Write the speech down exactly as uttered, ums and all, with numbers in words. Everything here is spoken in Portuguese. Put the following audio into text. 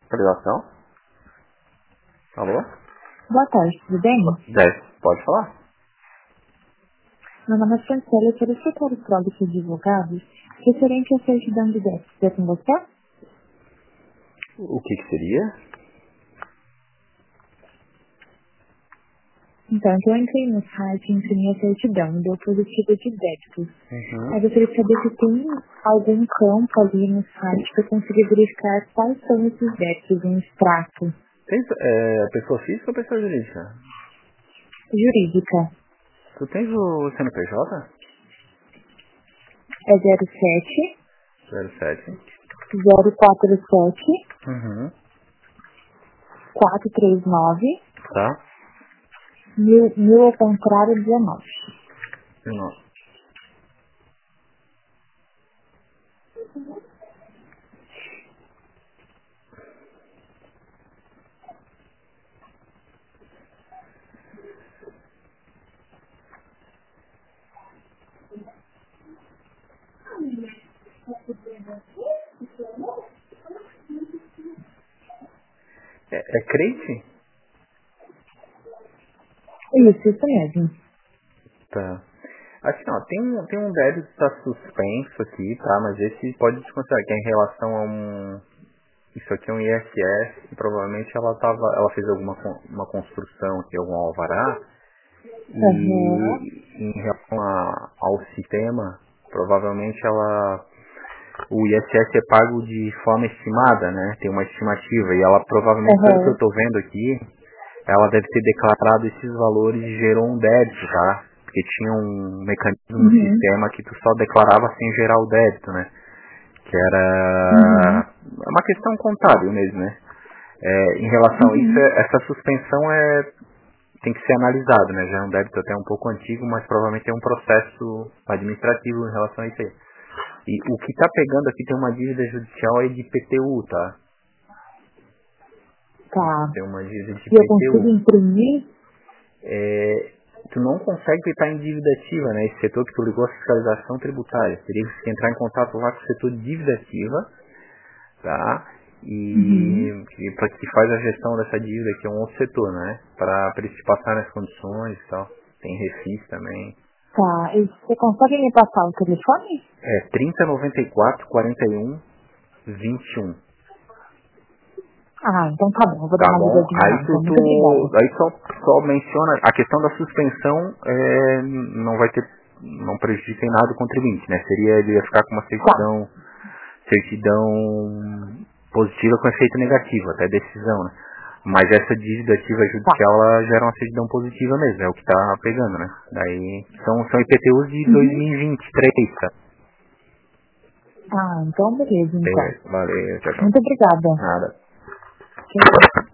Fiscalização? Alô? Boa tarde, tudo bem? dez. Pode falar? Meu nome é Francela, eu quero escutar os próprios advogados referente à certidão de déficit. É com você? O que que seria? Então, eu entrei no site e imprimi a certidão e deu positivo de débito. Uhum. Aí eu queria saber se tem algum campo ali no site para eu conseguir verificar quais são esses débitos, um extrato Tem, é, pessoa física ou pessoa jurídica? jurídica. Tu tens o C N P J? É zero sete zero sete. zero quatro sete Uhum. quatro três nove Tá? mil, mil ao contrário dezenove. Não. É, é crente? Isso, isso mesmo. Tá. Assim, ó, tem, um- tem um débito que está suspenso aqui, tá? Mas esse pode desconsiderar que é em relação a um... Isso aqui é um I S S e provavelmente ela tava, ela fez alguma con- uma construção aqui, algum alvará. Aham. E em relação a- ao sistema, provavelmente ela... O I S S é pago de forma estimada, né? Tem uma estimativa. E ela provavelmente, pelo que eu Aham. estou vendo aqui, ela deve ter declarado esses valores e gerou um débito, tá? Porque tinha um mecanismo no Uhum. sistema que tu só declarava sem gerar o débito, né? Que Uhum. era uma questão contábil mesmo, né? É, em relação a isso, Uhum. é- essa suspensão é, tem que ser analisado, né? Já é um débito até um pouco antigo, mas provavelmente é um processo administrativo em relação a isso aí. E o que tá pegando aqui tem uma dívida judicial aí de I P T U, tá? Tá. Tem uma dívida de E eu consigo I P T U. imprimir? É, tu não consegue estar em dívida ativa, né? Esse setor que tu ligou a fiscalização tributária. Teria que entrar em contato lá com o setor de dívida ativa, tá? Uhum. E, e para que faz a gestão dessa dívida, que é um outro setor, né? Para eles te passarem as condições e tal. Tem refis também. Tá. E você consegue me passar o telefone? É trinta, noventa e quatro, quarenta e um, vinte e um. Ah, então tá bom. Eu vou dar Tá uma bom? ligadinha Aí lá. tu, Então, muito tu obrigada. aí só, só menciona a questão da suspensão, é, não vai ter, não prejudica em nada o contribuinte, né? Seria, ele ia ficar com uma Tá. certidão, certidão positiva com efeito negativo, até decisão, né? Mas essa dívida ativa Tá. judicial, ela gera uma certidão positiva mesmo, é o que tá pegando, né? Daí são, são I P T Us de Uhum. dois mil e vinte e três, tá? Ah, então beleza, então. Beleza, valeu, tchau, tchau. Muito obrigada. Nada. Tchau.